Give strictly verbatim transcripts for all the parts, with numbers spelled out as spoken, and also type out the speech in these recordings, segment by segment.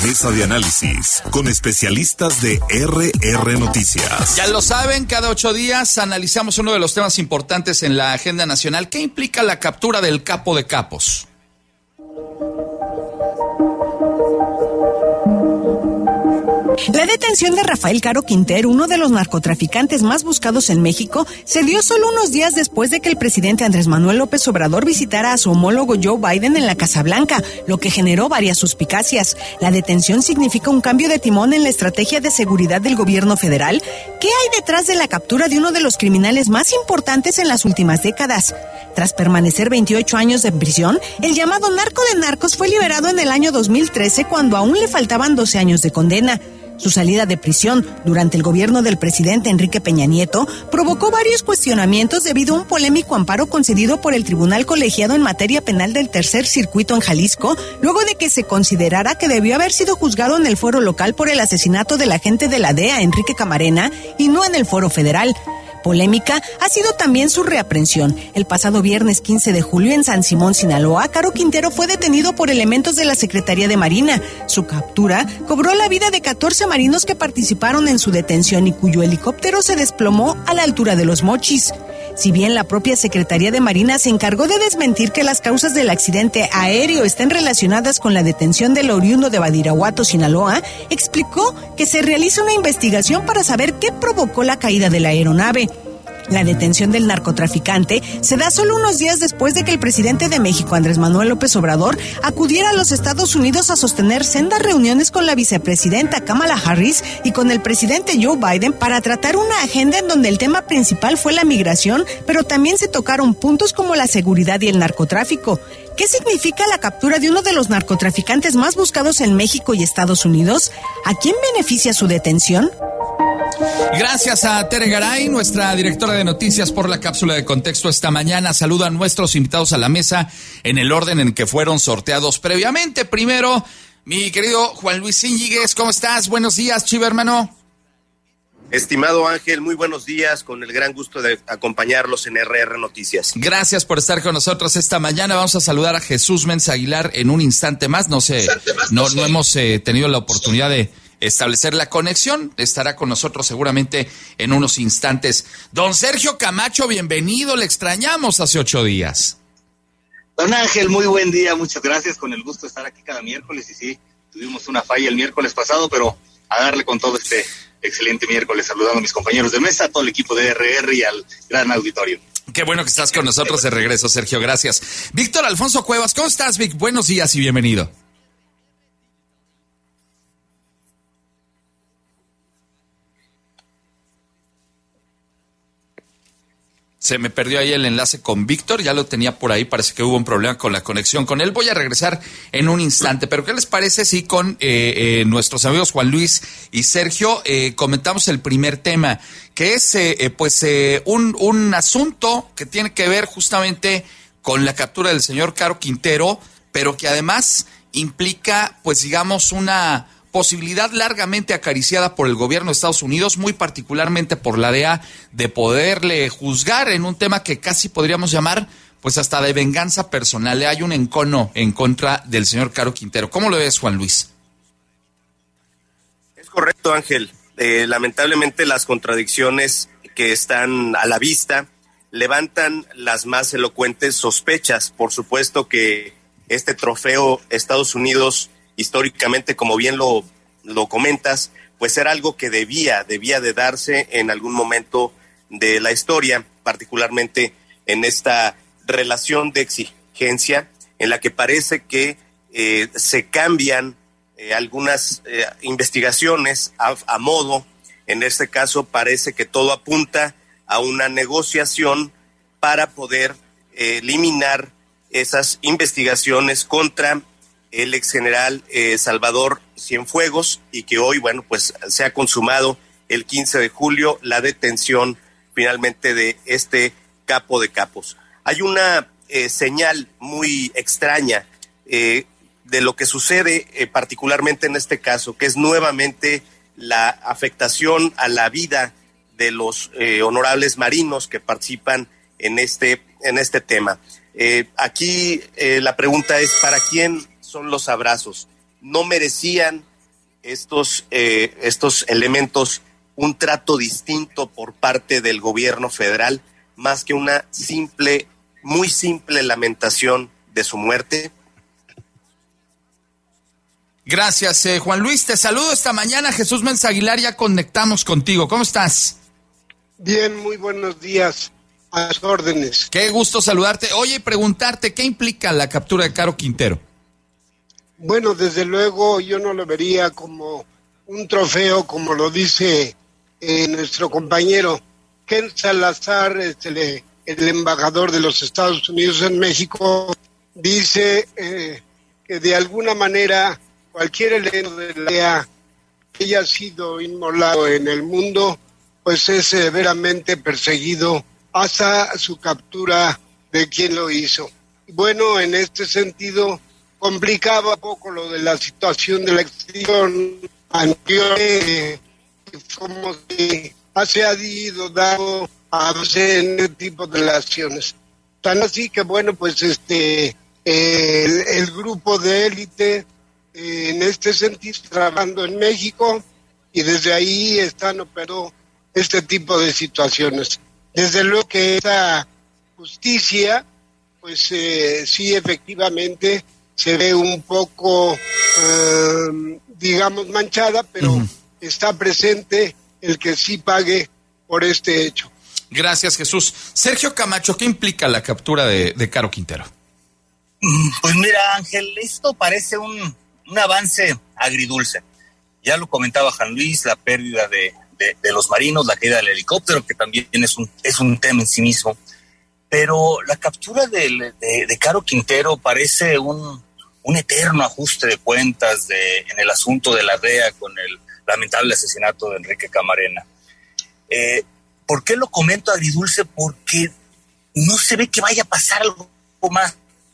Mesa de análisis con especialistas de R R Noticias. Ya lo saben, cada ocho días analizamos uno de los temas importantes en la agenda nacional. ¿Qué implica la captura del capo de capos? La detención de Rafael Caro Quintero, uno de los narcotraficantes más buscados en México, se dio solo unos días después de que el presidente Andrés Manuel López Obrador visitara a su homólogo Joe Biden en la Casa Blanca, lo que generó varias suspicacias. La detención significa un cambio de timón en la estrategia de seguridad del gobierno federal. ¿Qué hay detrás de la captura de uno de los criminales más importantes en las últimas décadas? Tras permanecer veintiocho años en prisión, el llamado narco de narcos fue liberado en el año dos mil trece, cuando aún le faltaban doce años de condena. Su salida de prisión durante el gobierno del presidente Enrique Peña Nieto provocó varios cuestionamientos debido a un polémico amparo concedido por el Tribunal Colegiado en materia penal del Tercer Circuito en Jalisco, luego de que se considerara que debió haber sido juzgado en el foro local por el asesinato del agente de la D E A, Enrique Camarena, y no en el foro federal. Polémica ha sido también su reaprehensión. El pasado viernes quince de julio en San Simón, Sinaloa, Caro Quintero fue detenido por elementos de la Secretaría de Marina. Su captura cobró la vida de catorce marinos que participaron en su detención y cuyo helicóptero se desplomó a la altura de Los Mochis. Si bien la propia Secretaría de Marina se encargó de desmentir que las causas del accidente aéreo estén relacionadas con la detención del oriundo de Badiraguato, Sinaloa, explicó que se realiza una investigación para saber qué provocó la caída de la aeronave. La detención del narcotraficante se da solo unos días después de que el presidente de México, Andrés Manuel López Obrador, acudiera a los Estados Unidos a sostener sendas reuniones con la vicepresidenta Kamala Harris y con el presidente Joe Biden para tratar una agenda en donde el tema principal fue la migración, pero también se tocaron puntos como la seguridad y el narcotráfico. ¿Qué significa la captura de uno de los narcotraficantes más buscados en México y Estados Unidos? ¿A quién beneficia su detención? Gracias a Tere Garay, nuestra directora de noticias, por la cápsula de contexto esta mañana. Saludo a nuestros invitados a la mesa en el orden en que fueron sorteados previamente. Primero, mi querido Juan Luis Íñiguez, ¿cómo estás? Buenos días, chivo hermano. Estimado Ángel, muy buenos días, con el gran gusto de acompañarlos en R R Noticias. Gracias por estar con nosotros esta mañana. Vamos a saludar a Jesús Méndez Aguilar en un instante más. No sé, no, no hemos eh, tenido la oportunidad de establecer la conexión. Estará con nosotros seguramente en unos instantes. Don Sergio Camacho, bienvenido. Le extrañamos hace ocho días. Don Ángel, muy buen día. Muchas gracias. Con el gusto de estar aquí cada miércoles. Y sí, tuvimos una falla el miércoles pasado, pero a darle con todo este excelente miércoles, saludando a mis compañeros de mesa, a todo el equipo de R R y al gran auditorio. Qué bueno que estás con nosotros de regreso, Sergio, gracias. Víctor Alfonso Cuevas, ¿cómo estás, Vic? Buenos días y bienvenido. Se me perdió ahí el enlace con Víctor, ya lo tenía por ahí, parece que hubo un problema con la conexión con él. Voy a regresar en un instante, pero ¿qué les parece si con eh, eh, nuestros amigos Juan Luis y Sergio eh, comentamos el primer tema, que es eh, eh, pues eh, un, un asunto que tiene que ver justamente con la captura del señor Caro Quintero, pero que además implica, pues digamos, una posibilidad largamente acariciada por el gobierno de Estados Unidos, muy particularmente por la D E A, de poderle juzgar en un tema que casi podríamos llamar, pues hasta de venganza personal. Hay un encono en contra del señor Caro Quintero. ¿Cómo lo ves, Juan Luis? Es correcto, Ángel. Eh, lamentablemente las contradicciones que están a la vista levantan las más elocuentes sospechas. Por supuesto que este trofeo Estados Unidos, históricamente, como bien lo, lo comentas, pues era algo que debía, debía de darse en algún momento de la historia, particularmente en esta relación de exigencia en la que parece que eh, se cambian eh, algunas eh, investigaciones a, a modo. En este caso parece que todo apunta a una negociación para poder eh, eliminar esas investigaciones contra el ex general eh, Salvador Cienfuegos, y que hoy, bueno, pues se ha consumado el quince de julio la detención finalmente de este capo de capos. Hay una eh, señal muy extraña eh, de lo que sucede eh, particularmente en este caso, que es nuevamente la afectación a la vida de los eh, honorables marinos que participan en este, en este tema. Eh, aquí eh, la pregunta es, ¿para quién son los abrazos? ¿No merecían estos, eh, estos elementos un trato distinto por parte del gobierno federal, más que una simple, muy simple lamentación de su muerte? Gracias, eh, Juan Luis. Te saludo esta mañana. Jesús Mensa Aguilar, ya conectamos contigo. ¿Cómo estás? Bien, muy buenos días. A las órdenes. Qué gusto saludarte. Oye, y preguntarte, ¿qué implica la captura de Caro Quintero? Bueno, desde luego yo no lo vería como un trofeo, como lo dice eh, nuestro compañero Ken Salazar, este, el embajador de los Estados Unidos en México, dice eh, que de alguna manera cualquier elemento de la D E A que haya sido inmolado en el mundo, pues es severamente perseguido hasta su captura de quien lo hizo. Bueno, en este sentido, complicaba un poco lo de la situación de la extradición anterior, eh, como se ha ido dando a veces en este tipo de relaciones. Tan así que, bueno, pues este eh, el, el grupo de élite, eh, en este sentido, trabajando en México, y desde ahí están operando este tipo de situaciones. Desde luego que esa justicia, pues eh, sí, efectivamente, se ve un poco, eh, digamos, manchada, pero uh-huh. está presente el que sí pague por este hecho. Gracias, Jesús. Sergio Camacho, ¿qué implica la captura de, de Caro Quintero? Pues mira, Ángel, esto parece un, un avance agridulce. Ya lo comentaba Juan Luis, la pérdida de, de, de los marinos, la caída del helicóptero, que también es un, es un tema en sí mismo. Pero la captura de, de, de Caro Quintero parece un, un eterno ajuste de cuentas de, en el asunto de la D E A con el lamentable asesinato de Enrique Camarena. Eh, ¿Por qué lo comento agridulce? Porque no se ve que vaya a pasar algo más.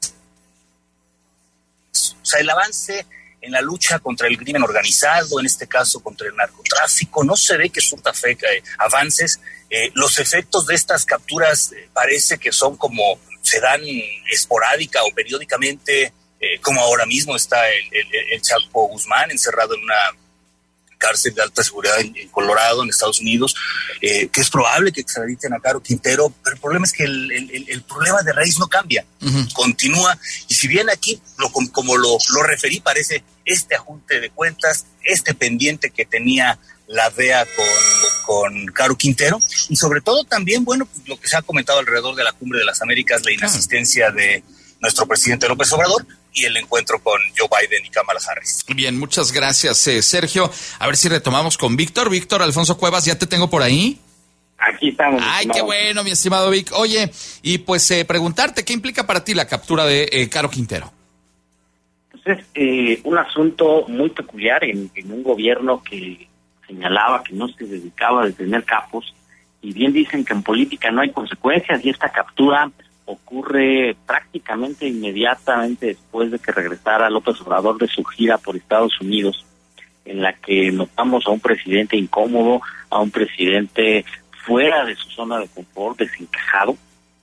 O sea, el avance en la lucha contra el crimen organizado, en este caso contra el narcotráfico, no se ve que surta fe, eh, avances. Eh, los efectos de estas capturas eh, parece que son como, se dan esporádica o periódicamente, eh, como ahora mismo está el, el, el Chapo Guzmán encerrado en una cárcel de alta seguridad en, en Colorado, en Estados Unidos, eh, que es probable que extraditen a Caro Quintero, pero el problema es que el, el, el problema de raíz no cambia, uh-huh. continúa, y si bien aquí, lo, como lo, lo referí, parece este ajuste de cuentas, este pendiente que tenía la D E A con, con Caro Quintero, y sobre todo también, bueno, pues lo que se ha comentado alrededor de la Cumbre de las Américas, la inasistencia de nuestro presidente López Obrador, y el encuentro con Joe Biden y Kamala Harris. Bien, muchas gracias, eh, Sergio. A ver si retomamos con Víctor. Víctor Alfonso Cuevas, ¿ya te tengo por ahí? Aquí estamos. Ay, qué bueno, mi estimado Vic. Oye, y pues eh, preguntarte, ¿qué implica para ti la captura de eh, Caro Quintero? Pues es eh, un asunto muy peculiar en, en un gobierno que señalaba que no se dedicaba a detener capos, y bien dicen que en política no hay consecuencias, y esta captura ocurre prácticamente inmediatamente después de que regresara López Obrador de su gira por Estados Unidos, en la que notamos a un presidente incómodo, a un presidente fuera de su zona de confort, desencajado.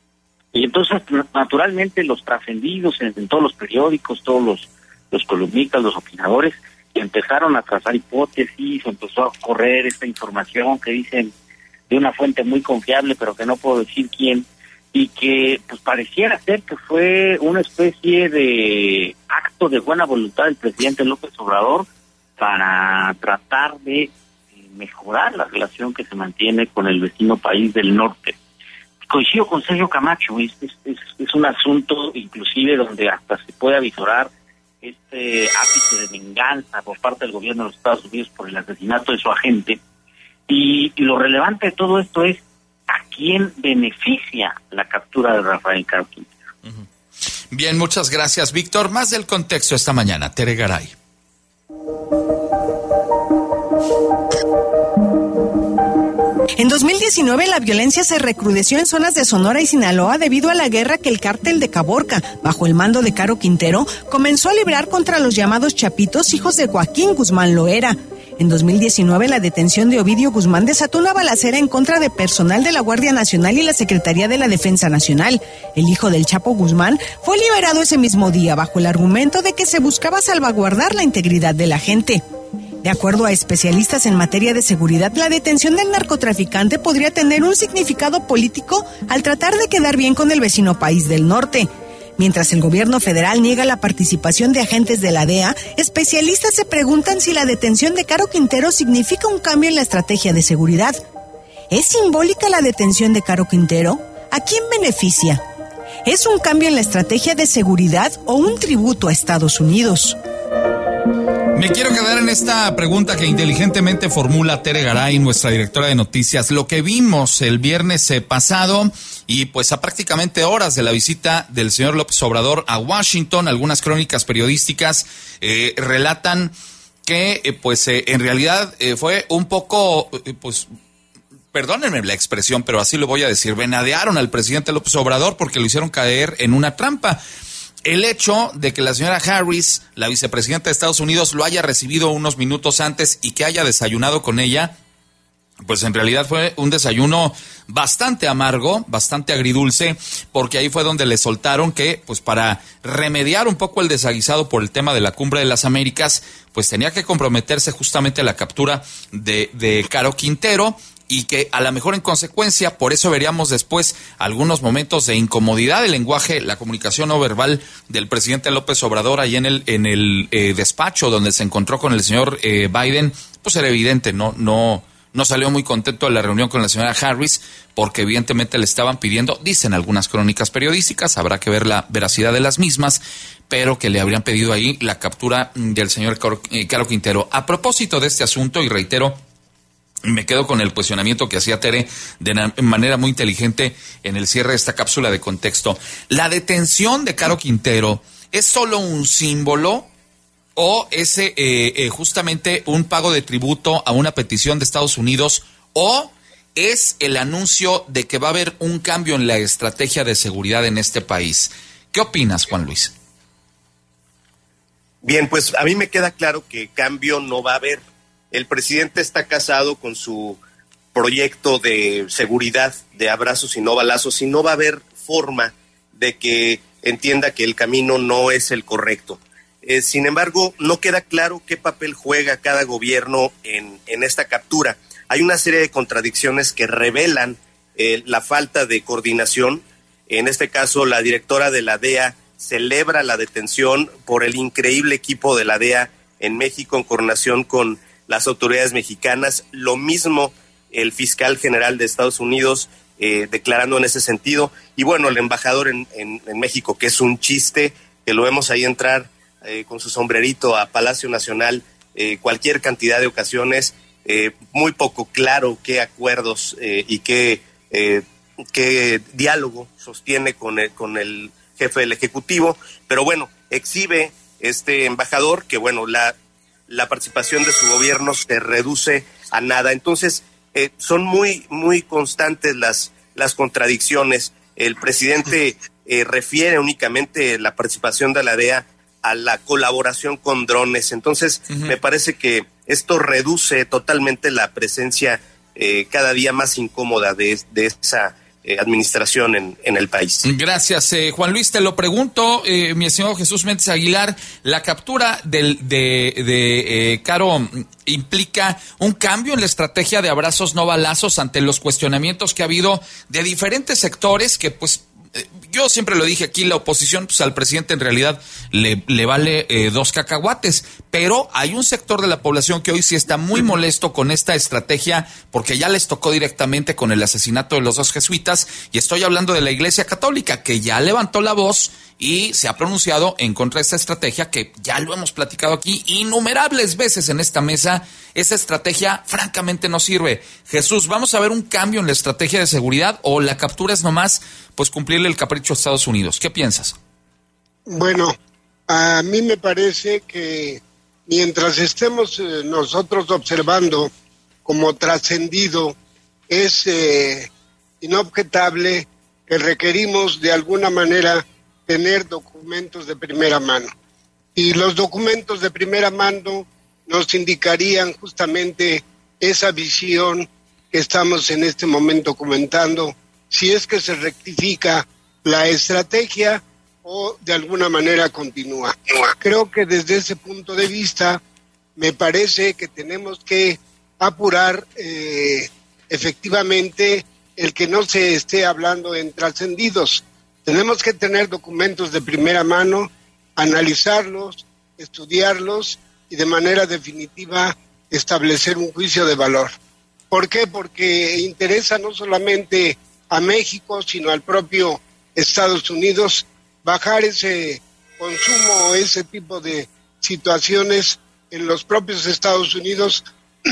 Y entonces, naturalmente, los trascendidos en, en todos los periódicos, todos los, los columnistas, los opinadores, empezaron a trazar hipótesis, empezó a correr esta información que dicen de una fuente muy confiable, pero que no puedo decir quién, y que pues pareciera ser que fue una especie de acto de buena voluntad del presidente López Obrador para tratar de mejorar la relación que se mantiene con el vecino país del norte. Coincido con Sergio Camacho, es, es, es, es un asunto inclusive donde hasta se puede avisorar este ápice de venganza por parte del gobierno de los Estados Unidos por el asesinato de su agente, y, y lo relevante de todo esto es ¿a quién beneficia la captura de Rafael Caro Quintero? Uh-huh. Bien, muchas gracias, Víctor. Más del contexto esta mañana, Tere Garay. En dos mil diecinueve, la violencia se recrudeció en zonas de Sonora y Sinaloa debido a la guerra que el cártel de Caborca, bajo el mando de Caro Quintero, comenzó a librar contra los llamados chapitos, hijos de Joaquín Guzmán Loera. En dos mil diecinueve, la detención de Ovidio Guzmán desató una balacera en contra de personal de la Guardia Nacional y la Secretaría de la Defensa Nacional. El hijo del Chapo Guzmán fue liberado ese mismo día bajo el argumento de que se buscaba salvaguardar la integridad de la gente. De acuerdo a especialistas en materia de seguridad, la detención del narcotraficante podría tener un significado político al tratar de quedar bien con el vecino país del norte. Mientras el gobierno federal niega la participación de agentes de la D E A, especialistas se preguntan si la detención de Caro Quintero significa un cambio en la estrategia de seguridad. ¿Es simbólica la detención de Caro Quintero? ¿A quién beneficia? ¿Es un cambio en la estrategia de seguridad o un tributo a Estados Unidos? Me quiero quedar en esta pregunta que inteligentemente formula Tere Garay, nuestra directora de noticias. Lo que vimos el viernes pasado y pues a prácticamente horas de la visita del señor López Obrador a Washington, algunas crónicas periodísticas eh, relatan que eh, pues eh, en realidad eh, fue un poco, eh, pues perdónenme la expresión, pero así lo voy a decir, venadearon al presidente López Obrador porque lo hicieron caer en una trampa. El hecho de que la señora Harris, la vicepresidenta de Estados Unidos, lo haya recibido unos minutos antes y que haya desayunado con ella, pues en realidad fue un desayuno bastante amargo, bastante agridulce, porque ahí fue donde le soltaron que, pues para remediar un poco el desaguisado por el tema de la Cumbre de las Américas, pues tenía que comprometerse justamente a la captura de, de Caro Quintero, y que a lo mejor en consecuencia, por eso veríamos después algunos momentos de incomodidad del lenguaje, la comunicación no verbal del presidente López Obrador ahí en el en el eh, despacho donde se encontró con el señor eh, Biden, pues era evidente, no no no salió muy contento de la reunión con la señora Harris, porque evidentemente le estaban pidiendo, dicen algunas crónicas periodísticas, habrá que ver la veracidad de las mismas, pero que le habrían pedido ahí la captura del señor Caro, eh, Caro Quintero. A propósito de este asunto, y reitero, me quedo con el cuestionamiento que hacía Tere de manera muy inteligente en el cierre de esta cápsula de contexto. ¿La detención de Caro Quintero es solo un símbolo o es eh, eh, justamente un pago de tributo a una petición de Estados Unidos, o es el anuncio de que va a haber un cambio en la estrategia de seguridad en este país? ¿Qué opinas, Juan Luis? Bien, pues a mí me queda claro que cambio no va a haber. El presidente está casado con su proyecto de seguridad, de abrazos y no balazos, y no va a haber forma de que entienda que el camino no es el correcto. Eh, sin embargo, no queda claro qué papel juega cada gobierno en, en esta captura. Hay una serie de contradicciones que revelan eh, la falta de coordinación. En este caso, la directora de la D E A celebra la detención por el increíble equipo de la D E A en México en coordinación con las autoridades mexicanas. Lo mismo el fiscal general de Estados Unidos eh, declarando en ese sentido. Y bueno, el embajador en, en, en México, que es un chiste, que lo vemos ahí entrar eh, con su sombrerito a Palacio Nacional eh, cualquier cantidad de ocasiones. Eh, muy poco claro qué acuerdos eh, y qué, eh, qué diálogo sostiene con el, con el jefe del Ejecutivo. Pero bueno, exhibe este embajador que bueno, la... la participación de su gobierno se reduce a nada. Entonces, eh, son muy, muy constantes las, las contradicciones. El presidente eh, refiere únicamente la participación de la D E A a la colaboración con drones. Entonces, uh-huh. me parece que esto reduce totalmente la presencia eh, cada día más incómoda de, de esa Eh, administración en, en el país. Gracias, eh, Juan Luis. Te lo pregunto, eh, mi estimado Jesús Méndez Aguilar, la captura del, de, de eh, Caro implica un cambio en la estrategia de abrazos no balazos ante los cuestionamientos que ha habido de diferentes sectores que pues eh, yo siempre lo dije aquí, la oposición pues al presidente en realidad le, le vale eh, dos cacahuates, pero hay un sector de la población que hoy sí está muy molesto con esta estrategia porque ya les tocó directamente con el asesinato de los dos jesuitas, y estoy hablando de la Iglesia Católica, que ya levantó la voz y se ha pronunciado en contra de esta estrategia que ya lo hemos platicado aquí innumerables veces en esta mesa. Esa estrategia francamente no sirve. Jesús, ¿vamos a ver un cambio en la estrategia de seguridad o la captura es nomás pues cumplirle el capricho a Estados Unidos? ¿Qué piensas? Bueno, a mí me parece que mientras estemos eh, nosotros observando como trascendido, es eh, inobjetable que requerimos de alguna manera tener documentos de primera mano. Y los documentos de primera mano nos indicarían justamente esa visión que estamos en este momento comentando, si es que se rectifica la estrategia o de alguna manera continúa. Creo que desde ese punto de vista me parece que tenemos que apurar eh, efectivamente el que no se esté hablando en trascendidos. Tenemos que tener documentos de primera mano, analizarlos, estudiarlos y de manera definitiva establecer un juicio de valor. ¿Por qué? Porque interesa no solamente a México, sino al propio Estados Unidos bajar ese consumo, ese tipo de situaciones en los propios Estados Unidos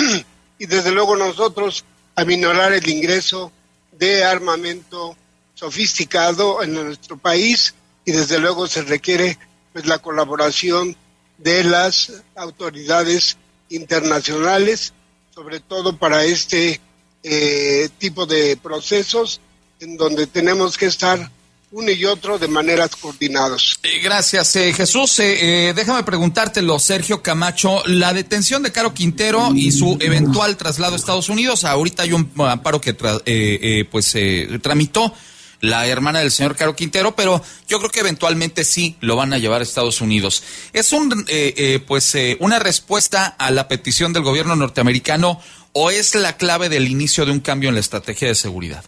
y desde luego nosotros aminorar el ingreso de armamento sofisticado en nuestro país, y desde luego se requiere pues la colaboración de las autoridades internacionales, sobre todo para este eh, tipo de procesos en donde tenemos que estar uno y otro de maneras coordinadas. Eh, gracias, eh, Jesús. Eh, eh, déjame preguntártelo, Sergio Camacho, la detención de Caro Quintero y su eventual traslado a Estados Unidos. Ahorita hay un amparo que tra- eh, eh, pues eh, tramitó la hermana del señor Caro Quintero, pero yo creo que eventualmente sí lo van a llevar a Estados Unidos. ¿Es un eh, eh, pues eh, una respuesta a la petición del gobierno norteamericano o es la clave del inicio de un cambio en la estrategia de seguridad?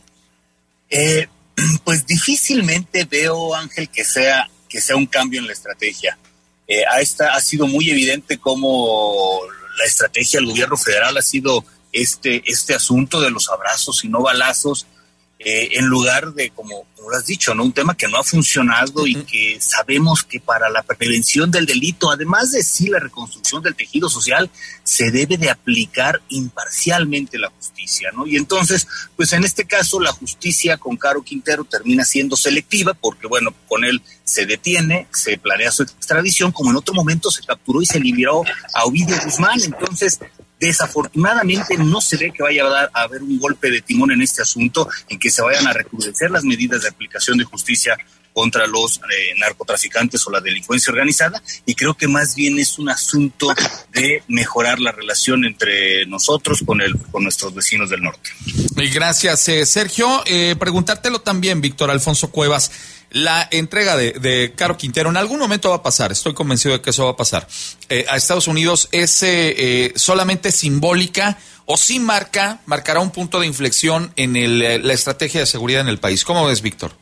Eh, pues difícilmente veo, Ángel, que sea que sea un cambio en la estrategia. Eh, a esta, ha sido muy evidente cómo la estrategia del gobierno federal ha sido este, este asunto de los abrazos y no balazos, eh, en lugar de, como, como lo has dicho, ¿no? Un tema que no ha funcionado y que sabemos que para la prevención del delito, además de sí la reconstrucción del tejido social, se debe de aplicar imparcialmente la justicia, ¿no? Y entonces, pues en este caso la justicia con Caro Quintero termina siendo selectiva porque, bueno, con él se detiene, se planea su extradición, como en otro momento se capturó y se liberó a Ovidio Guzmán. Entonces, desafortunadamente no se ve que vaya a, dar, a haber un golpe de timón en este asunto, en que se vayan a recrudecer las medidas de aplicación de justicia contra los eh, narcotraficantes o la delincuencia organizada, y creo que más bien es un asunto de mejorar la relación entre nosotros con el con nuestros vecinos del norte. Y gracias, eh, Sergio. Eh, preguntártelo también, Víctor Alfonso Cuevas. La entrega de, de Caro Quintero en algún momento va a pasar, estoy convencido de que eso va a pasar. Eh, a Estados Unidos es eh, eh, solamente simbólica o sí marca, marcará un punto de inflexión en el, la estrategia de seguridad en el país. ¿Cómo ves, Víctor?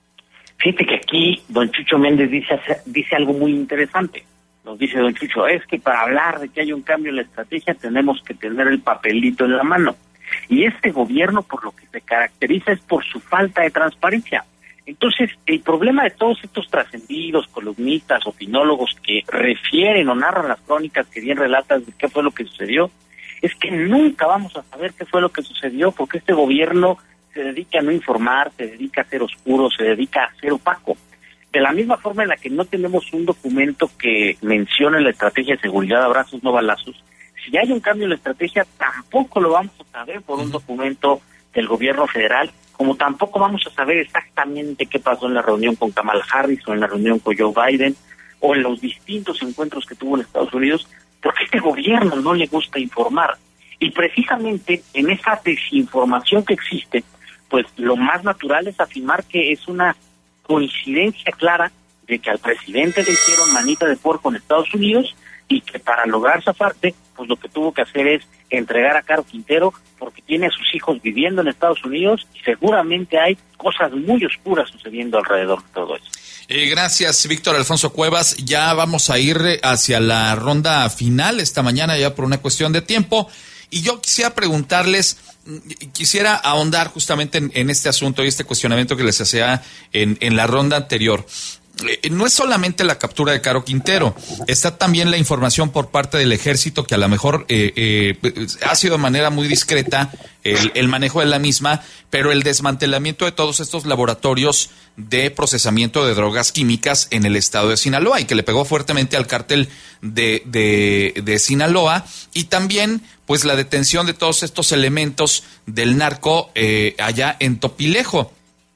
Fíjate que aquí don Chucho Méndez dice, dice algo muy interesante. Nos dice don Chucho, es que para hablar de que hay un cambio en la estrategia tenemos que tener el papelito en la mano. Y este gobierno por lo que se caracteriza es por su falta de transparencia. Entonces, el problema de todos estos trascendidos, columnistas, opinólogos que refieren o narran las crónicas que bien relatan de qué fue lo que sucedió, es que nunca vamos a saber qué fue lo que sucedió, porque este gobierno se dedica a no informar, se dedica a ser oscuro, se dedica a ser opaco. De la misma forma en la que no tenemos un documento que mencione la estrategia de seguridad, abrazos no balazos, si hay un cambio en la estrategia, tampoco lo vamos a saber por un documento del gobierno federal, como tampoco vamos a saber exactamente qué pasó en la reunión con Kamala Harris o en la reunión con Joe Biden o en los distintos encuentros que tuvo en Estados Unidos, porque a este gobierno no le gusta informar. Y precisamente en esa desinformación que existe, pues lo más natural es afirmar que es una coincidencia clara de que al presidente le hicieron manita de porco en Estados Unidos y que para lograr zafarte, pues lo que tuvo que hacer es entregar a Caro Quintero porque tiene a sus hijos viviendo en Estados Unidos y seguramente hay cosas muy oscuras sucediendo alrededor de todo eso. Eh, gracias, Víctor Alfonso Cuevas. Ya vamos a ir hacia la ronda final esta mañana ya por una cuestión de tiempo. Y yo quisiera preguntarles, quisiera ahondar justamente en, en este asunto y este cuestionamiento que les hacía en, en la ronda anterior. Eh, no es solamente la captura de Caro Quintero, está también la información por parte del ejército que a lo mejor eh, eh, ha sido de manera muy discreta el, el manejo de la misma, pero el desmantelamiento de todos estos laboratorios de procesamiento de drogas químicas en el estado de Sinaloa y que le pegó fuertemente al cártel de, de, de Sinaloa, y también pues la detención de todos estos elementos del narco eh, allá en Topilejo,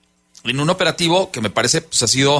en un operativo que me parece pues ha sido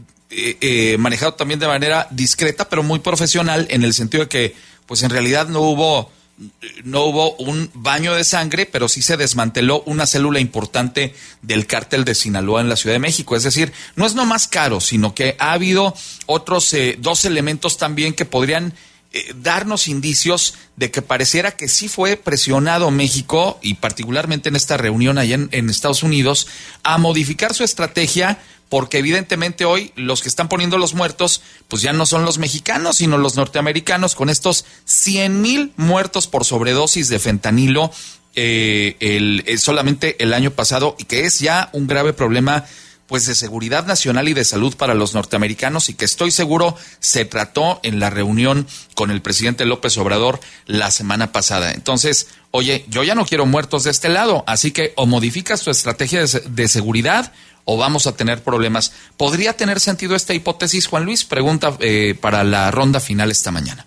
Eh, eh, manejado también de manera discreta pero muy profesional, en el sentido de que pues en realidad no hubo no hubo un baño de sangre, pero sí se desmanteló una célula importante del cártel de Sinaloa en la Ciudad de México. Es decir, no es nomás Caro, sino que ha habido otros eh, dos elementos también que podrían eh, darnos indicios de que pareciera que sí fue presionado México, y particularmente en esta reunión allá en, en Estados Unidos, a modificar su estrategia, porque evidentemente hoy los que están poniendo los muertos, pues ya no son los mexicanos, sino los norteamericanos, con estos cien mil muertos por sobredosis de fentanilo eh, el, el, solamente el año pasado, y que es ya un grave problema pues de seguridad nacional y de salud para los norteamericanos, y que estoy seguro se trató en la reunión con el presidente López Obrador la semana pasada. Entonces, oye, yo ya no quiero muertos de este lado, así que o modificas tu estrategia de, de seguridad o vamos a tener problemas. ¿Podría tener sentido esta hipótesis, Juan Luis? Pregunta eh, para la ronda final esta mañana.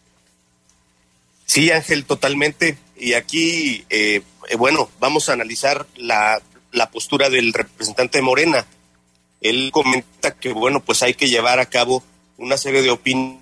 Sí, Ángel, totalmente. Y aquí, eh, eh, bueno, vamos a analizar la, la postura del representante de Morena. Él comenta que, bueno, pues hay que llevar a cabo una serie de opiniones,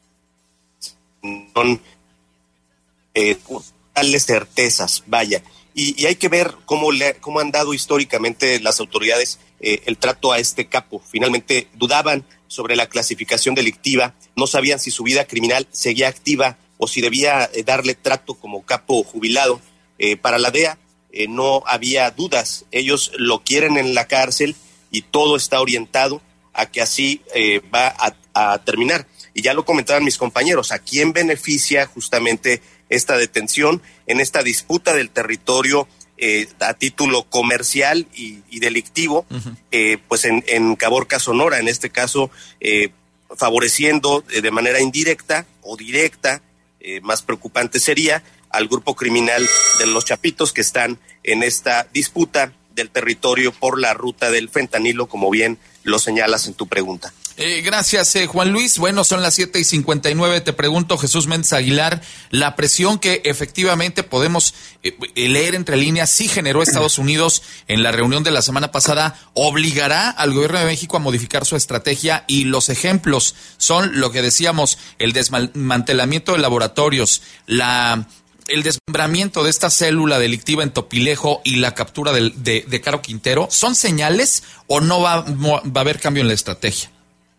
eh, tales certezas, vaya. Y, y hay que ver cómo, le, cómo han dado históricamente las autoridades eh, el trato a este capo. Finalmente dudaban sobre la clasificación delictiva, no sabían si su vida criminal seguía activa o si debía eh, darle trato como capo jubilado. Eh, para la D E A eh, no había dudas, ellos lo quieren en la cárcel y todo está orientado a que así eh, va a, a terminar. Y ya lo comentaban mis compañeros, ¿a quién beneficia justamente esta detención en esta disputa del territorio eh, a título comercial y, y delictivo? Uh-huh. eh, pues en, en Caborca, Sonora, en este caso, eh, favoreciendo eh, de manera indirecta o directa, eh, más preocupante sería, al grupo criminal de los Chapitos, que están en esta disputa del territorio por la ruta del fentanilo, como bien lo señalas en tu pregunta. Eh, gracias, eh, Juan Luis. Bueno, son las siete y cincuenta y nueve. Te pregunto, Jesús Méndez Aguilar, la presión que efectivamente podemos eh, leer entre líneas sí generó Estados Unidos en la reunión de la semana pasada, ¿obligará al gobierno de México a modificar su estrategia? Y los ejemplos son lo que decíamos, el desmantelamiento de laboratorios, la... el desmembramiento de esta célula delictiva en Topilejo y la captura de, de, de Caro Quintero. ¿Son señales o no va, va a haber cambio en la estrategia?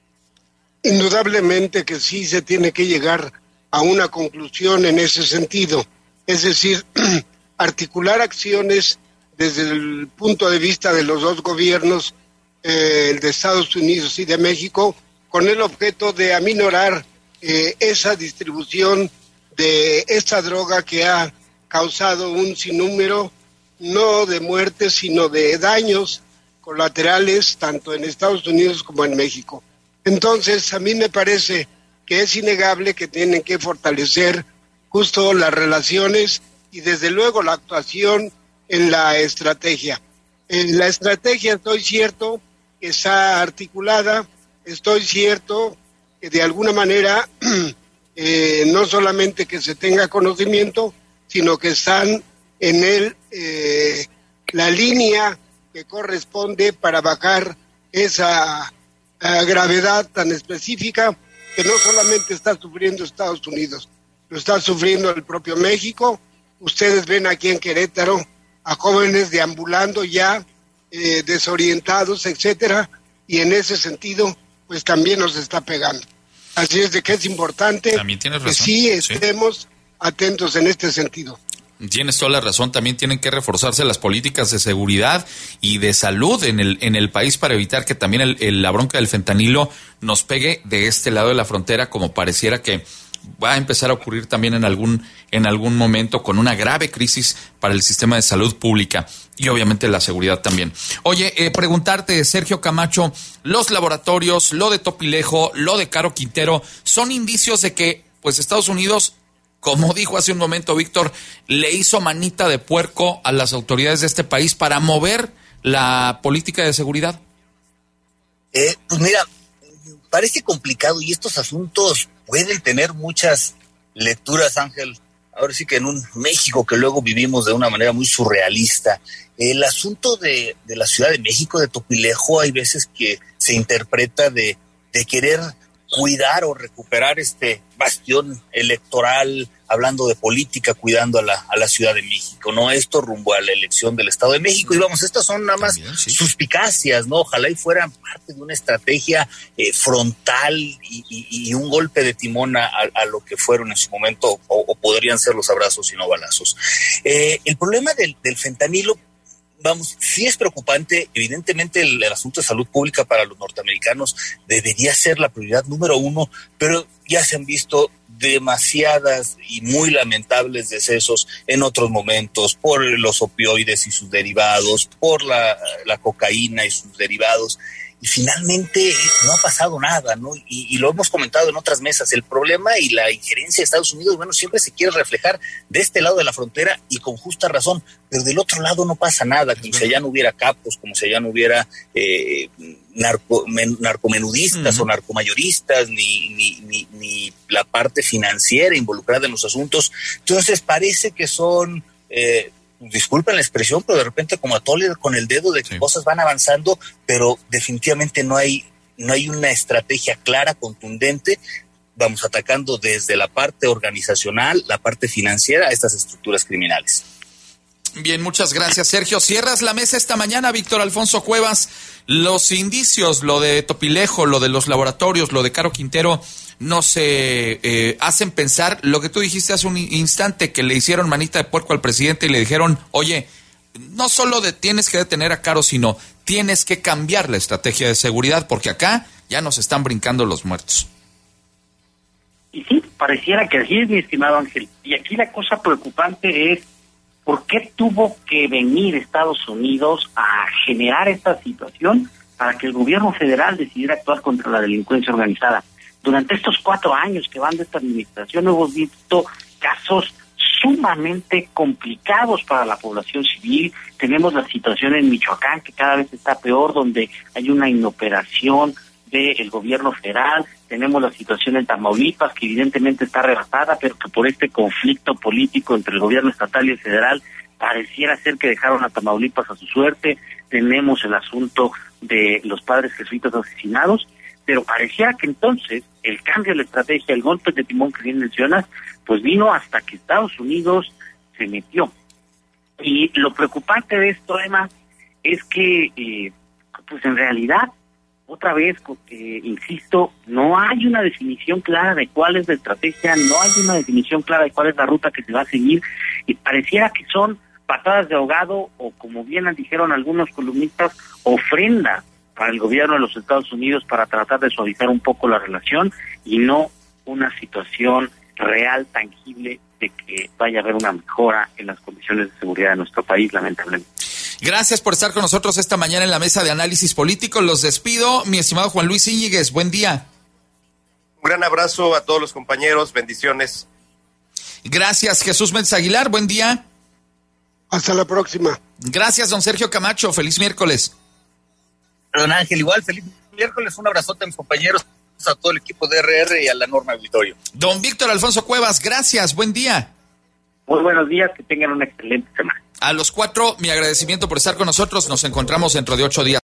Indudablemente que sí se tiene que llegar a una conclusión en ese sentido. Es decir, articular acciones desde el punto de vista de los dos gobiernos, eh, el de Estados Unidos y de México, con el objeto de aminorar eh, esa distribución de esta droga que ha causado un sinnúmero, no de muertes, sino de daños colaterales, tanto en Estados Unidos como en México. Entonces, a mí me parece que es innegable que tienen que fortalecer justo las relaciones y desde luego la actuación en la estrategia. En la estrategia estoy cierto que está articulada, estoy cierto que de alguna manera Eh, no solamente que se tenga conocimiento, sino que están en él eh, la línea que corresponde para bajar esa uh, gravedad tan específica que no solamente está sufriendo Estados Unidos, lo está sufriendo el propio México. Ustedes ven aquí en Querétaro a jóvenes deambulando ya eh, desorientados, etcétera, y en ese sentido pues también nos está pegando. Así es de que es importante que sí estemos sí. atentos en este sentido. Tienes toda la razón, también tienen que reforzarse las políticas de seguridad y de salud en el en el país para evitar que también el, el, la bronca del fentanilo nos pegue de este lado de la frontera, como pareciera que va a empezar a ocurrir también en algún en algún momento, con una grave crisis para el sistema de salud pública y obviamente la seguridad también. Oye, eh, preguntarte, Sergio Camacho, los laboratorios, lo de Topilejo, lo de Caro Quintero, ¿son indicios de que pues Estados Unidos, como dijo hace un momento Víctor, le hizo manita de puerco a las autoridades de este país para mover la política de seguridad? Eh, pues mira, parece complicado y estos asuntos pueden tener muchas lecturas, Ángel. Ahora sí que en un México que luego vivimos de una manera muy surrealista. El asunto de, de la Ciudad de México, de Topilejo, hay veces que se interpreta de, de querer cuidar o recuperar este bastión electoral hablando de política, cuidando a la, a la Ciudad de México, ¿no? Esto rumbo a la elección del Estado de México. Y vamos, estas son nada más También, sí. suspicacias, ¿no? Ojalá y fueran parte de una estrategia eh, frontal y, y, y un golpe de timón a, a lo que fueron en su momento, o, o podrían ser los abrazos y no balazos. Eh, el problema del, del fentanilo, vamos, sí es preocupante. Evidentemente el, el asunto de salud pública para los norteamericanos debería ser la prioridad número uno, pero ya se han visto demasiadas y muy lamentables decesos en otros momentos por los opioides y sus derivados, por la, la cocaína y sus derivados. Y finalmente no ha pasado nada, ¿no? Y, y lo hemos comentado en otras mesas. El problema y la injerencia de Estados Unidos, bueno, siempre se quiere reflejar de este lado de la frontera y con justa razón, pero del otro lado no pasa nada, como si allá no hubiera capos, como si allá no hubiera eh, narco, men, narcomenudistas uh-huh. o narcomayoristas, ni, ni, ni, ni la parte financiera involucrada en los asuntos. Entonces parece que son... Eh, disculpen la expresión, pero de repente como atole con el dedo de que sí. cosas van avanzando, pero definitivamente no hay, no hay una estrategia clara, contundente. Vamos atacando desde la parte organizacional, la parte financiera, a estas estructuras criminales. Bien, muchas gracias, Sergio. Cierras la mesa esta mañana, Víctor Alfonso Cuevas. Los indicios, lo de Topilejo, lo de los laboratorios, lo de Caro Quintero, nos eh, eh, hacen pensar lo que tú dijiste hace un instante, que le hicieron manita de puerco al presidente y le dijeron, oye, no solo de, tienes que detener a Caro, sino tienes que cambiar la estrategia de seguridad, porque acá ya nos están brincando los muertos. Y sí, pareciera que así es, mi estimado Ángel. Y aquí la cosa preocupante es por qué tuvo que venir Estados Unidos a generar esta situación para que el gobierno federal decidiera actuar contra la delincuencia organizada. Durante estos cuatro años que van de esta administración hemos visto casos sumamente complicados para la población civil. Tenemos la situación en Michoacán, que cada vez está peor, donde hay una inoperación del gobierno federal. Tenemos la situación en Tamaulipas, que evidentemente está rebasada, pero que por este conflicto político entre el gobierno estatal y el federal pareciera ser que dejaron a Tamaulipas a su suerte. Tenemos el asunto de los padres jesuitas asesinados, pero pareciera que entonces el cambio de la estrategia, el golpe de timón que bien mencionas, pues vino hasta que Estados Unidos se metió. Y lo preocupante de esto, además, es que, eh, pues en realidad, otra vez, eh, insisto, no hay una definición clara de cuál es la estrategia, no hay una definición clara de cuál es la ruta que se va a seguir, y pareciera que son patadas de ahogado, o como bien dijeron algunos columnistas, ofrenda para el gobierno de los Estados Unidos para tratar de suavizar un poco la relación, y no una situación real, tangible, de que vaya a haber una mejora en las condiciones de seguridad de nuestro país, lamentablemente. Gracias por estar con nosotros esta mañana en la mesa de análisis político. Los despido, mi estimado Juan Luis Íñiguez, buen día. Un gran abrazo a todos los compañeros, bendiciones. Gracias, Jesús Méndez Aguilar, buen día. Hasta la próxima. Gracias, don Sergio Camacho, feliz miércoles. Don Ángel, igual, feliz miércoles, un abrazote a mis compañeros, a todo el equipo de R R y a la Norma Auditorio. Don Víctor Alfonso Cuevas, gracias, buen día. Muy buenos días, que tengan una excelente semana. A los cuatro, mi agradecimiento por estar con nosotros, nos encontramos dentro de ocho días.